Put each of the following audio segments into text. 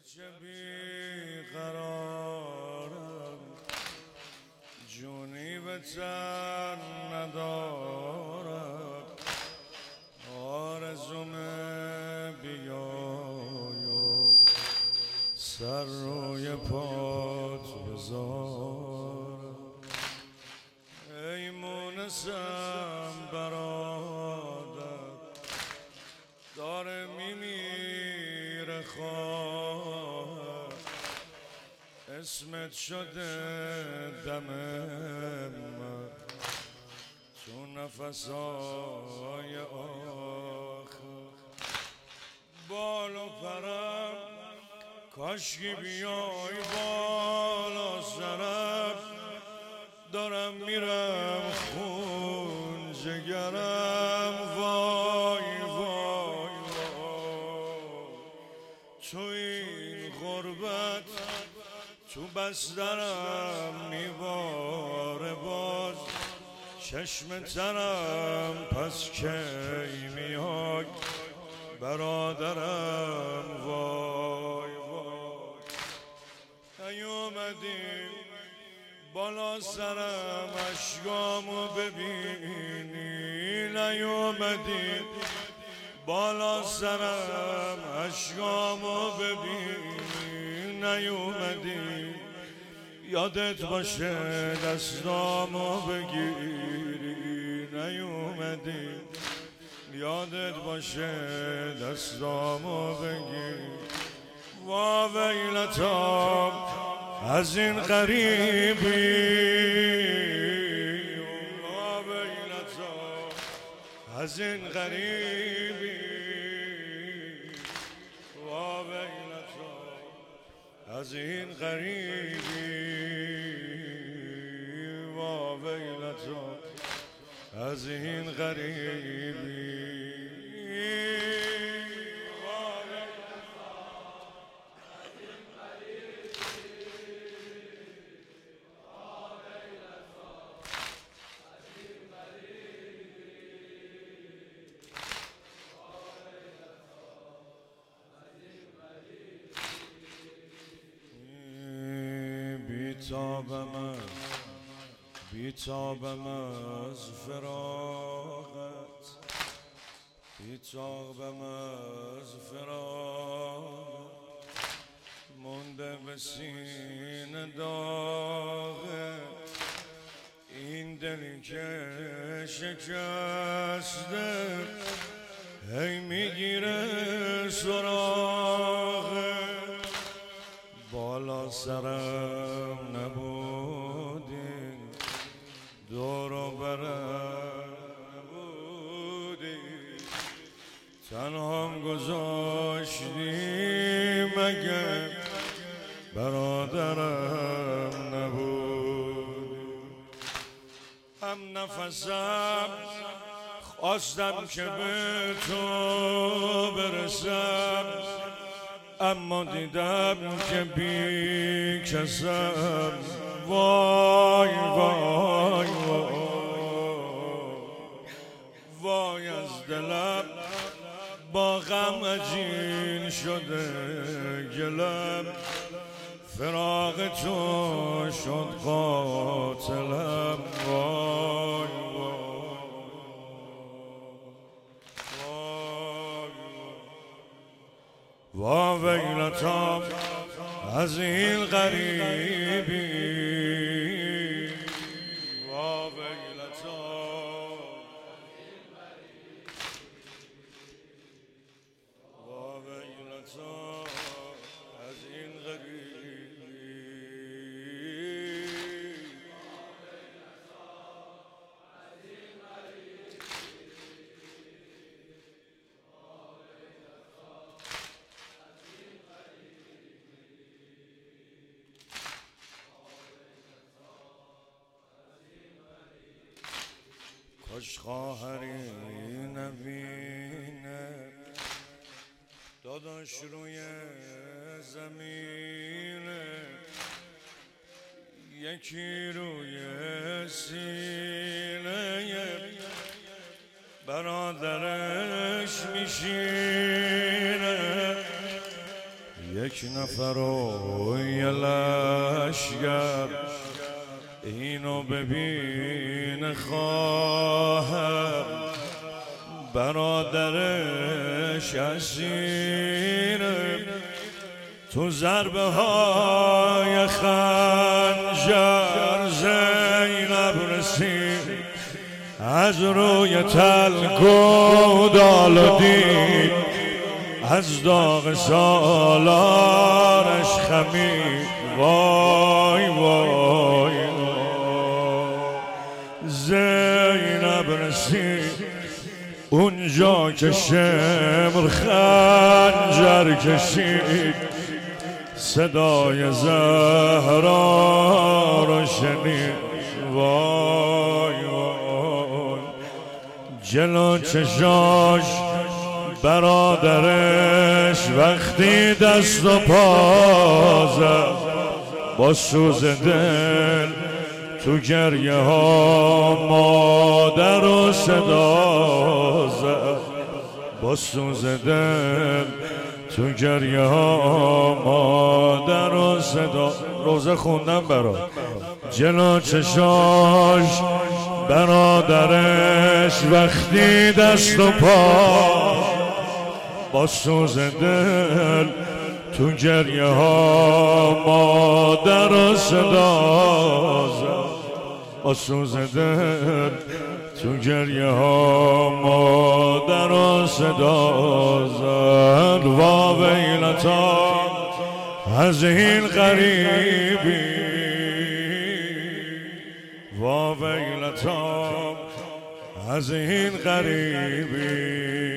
گرچه بیقرارم جونی به تن ندارم آرزوم بیای و سر روی پات بذارم ای مونسم برادر داره میمیره خواهر اسمت شده دم من تو نفسای آخر بال و پرم کاشکی بیای بالا سرم دارم میرم خون جگرم وای وای وای تو این غربت تو بسترم میباره باز چشم ترم پس کی میای برادرم وای وای نیومدی بالا سرم اشکامو ببینی نیومدی بالا سرم اشکامو ببینی نیومدی یادت باشه دستامو بگیری نیومدی یادت باشه دستامو بگیری وا ویلتا از این غریبی وا ویلتا از این غریبی وا ویلتا از این غریبی وا ویلتا از این غریبی بیتابم از فراقت بیتابم از فراقت مونده به سینه داغت این دلی که شکسته هی میگیره سراغت بالا سرم نبودی دور و برم نبودی تنهام گذاشتی مگه برادرم نبودی هم نفسم خواستم که به تو برسم اما دیدم که بی کسم وای وای وای وای از دلم با غم عجین شده گلم فراق تو شد قاتلم وای وا ویلتا از این غریبی وا ویلتا وا ویلتا از این غریبی کاش خواهری نبینه داداش روی زمینه یکی روی سینه برادرش میشینه یک نفر و یه لشگر اینو ببین خواهم برادرش اسیره تو ضربه های خنجر زینب رسید از روی تلگ و دال دید از داغ سالارش خمید وای وای زینب رسید اونجا که شمر خنجر کشید صدای زهرا رو شنید وای وای جلو چشاش برادرش وقتی دست و پا زد با سوز دل تو گریه ها مادر و صدا زد با سوز دل تو گریه ها مادر و صدا روزه خوندم برا جلو چشاش برادرش وقتی دست و پا با سوز دل تو گریه ها مادر و صدا زد با سوز دل تو گریه ها مادر و صدا زد وا ویلتا از این غریبی وا ویلتا از این غریبی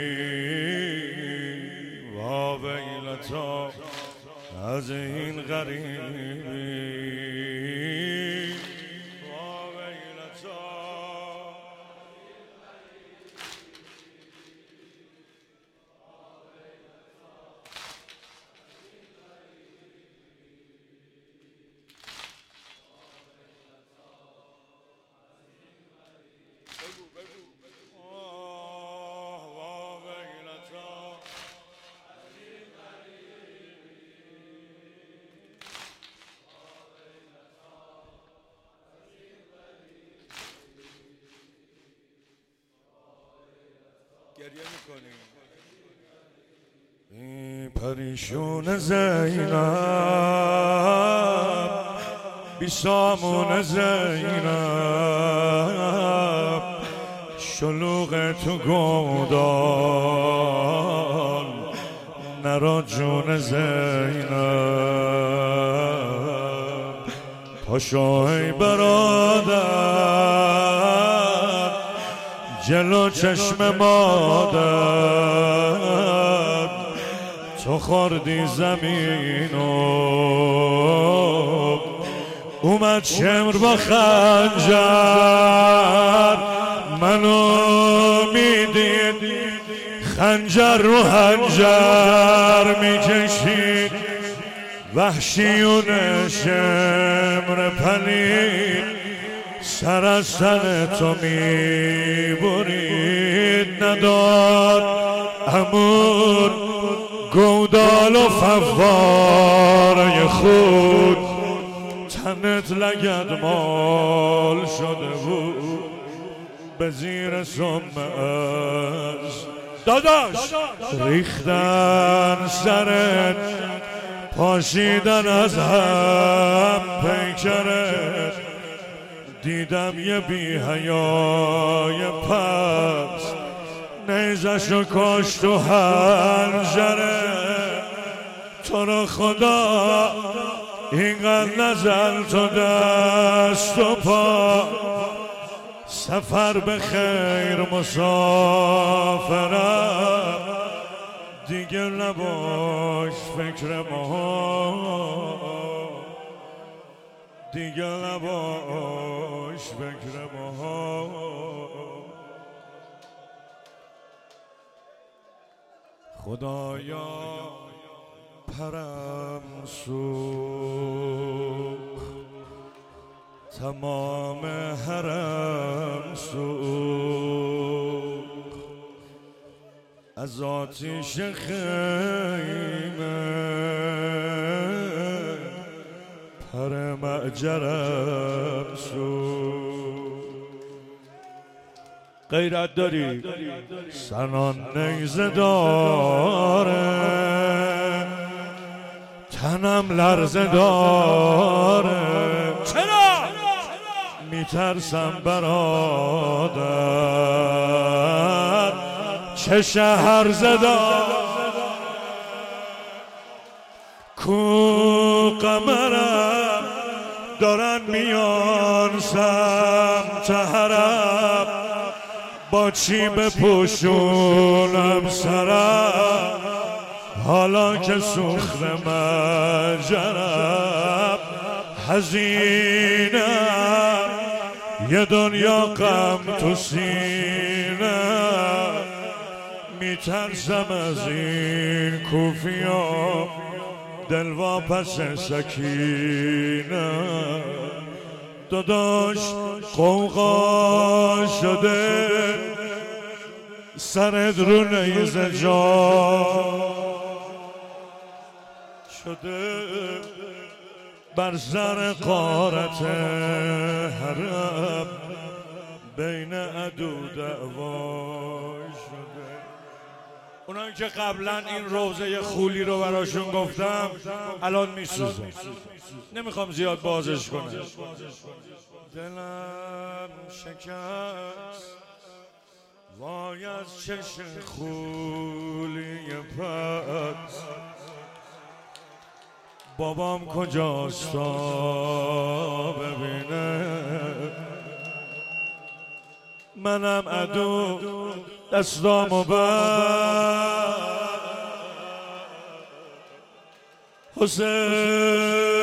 وا ویلتا از این غریبی وا ویلتا گریه میکنیم این پریشون زینب بی سامون زینب شلوغ تو گودال نرا جون زینب پاشوی برادر جلو چشم مادر تو خوردی زمینو اومد شمر با خنجر منو میدید خنجر رو خنجر میکشید وحشیون شمر پلید سر از تن تو میبرید نداد امون گودال و فواره خود تنت لگد مال شده بود به زیر سمت داداش ریختن سرت پاشیدن از هم پیکرت دیدم یه بی حیای پس نیزشو کاشت و حنجره تو رو خدا اینقدر نزل تو دست و پا سفر به خیر مسافرم دیگه نباش فکر ما دیگه نباش فکر ما خدایا پرم سوخ تمام حرم سوخ از آتیش خیمه پر معجرم شد. غیرت داری سنان نیزه داره، تنم لرزه داره. چرا؟ میترسم برادر چه شهر زدار کو قمرم دارن میان سمت حرم، با چی بپوشونم سرم حالا که سوخت مجرم. حزینم یه دنیا غم تو سینم، میترسم از این کوفیا دل واپس سکینه. داداش قوقا شده سرت رو نیزه جا شده، بر سر غارت حرم بین عدو دعوا شده. اونایی که قبلا این روزه خولی رو براشون گفتم الان میسوزه، نمیخوام زیاد بازش کنم. دلم شکست وای از چشم خولی پس، بابام کجاست تا ببینه، منم عدو دستامو بر حسین